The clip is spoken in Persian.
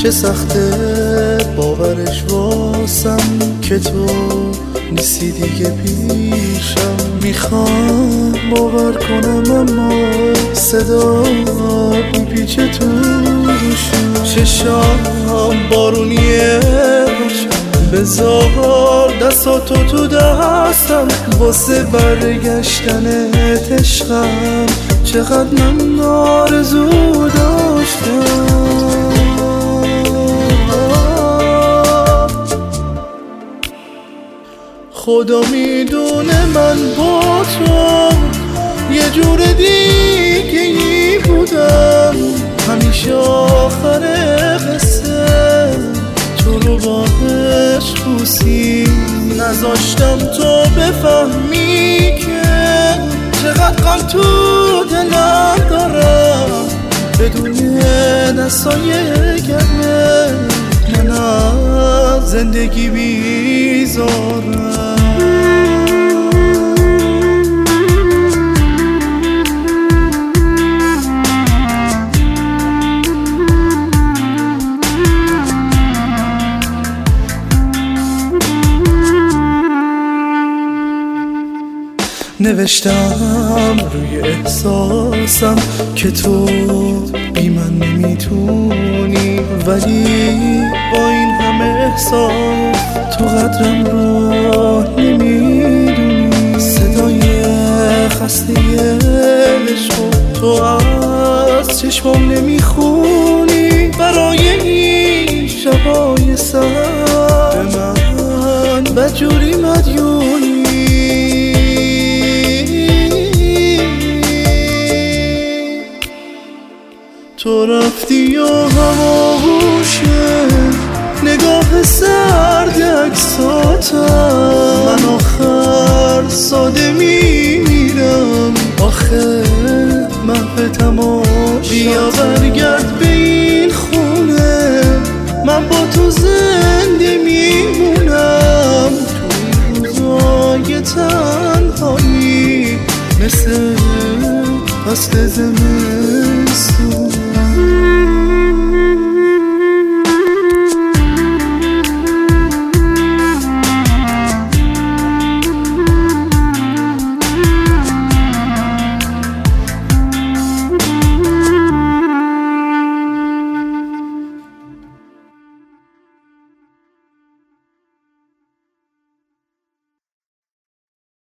چه سخته باورش واسم که تو نیستی دیگه پیشم. میخوام باور کنم اما صدا میپیچه تو گوشم. چشام بارونیه بذار دستاتو تو دستم واسه برگشتنت عشقم. چقدر من آرزو داشتم. خدا میدونه من با تو یه جور دیگه ای بودم. همیشه آخر قصه تو رو با عشق بوسی نذاشتم تو بفهمی که چقدر غم تو دلم دارم. بدون دستای گرمه من از زندگی بیزارم. نوشتم روی احساسم که تو بی من نمیتونی، ولی با این همه احساس تو قدرم رو نمیدونی. صدای خسته عشق تو از چشمام نمیخونی. برای این شبای سر به من بدجوری مدیونی. تو رفتی و هماهوشه نگاه سرد عکساتم. من آخر ساده میمیرم آخه محو تماشا. بیا برگرد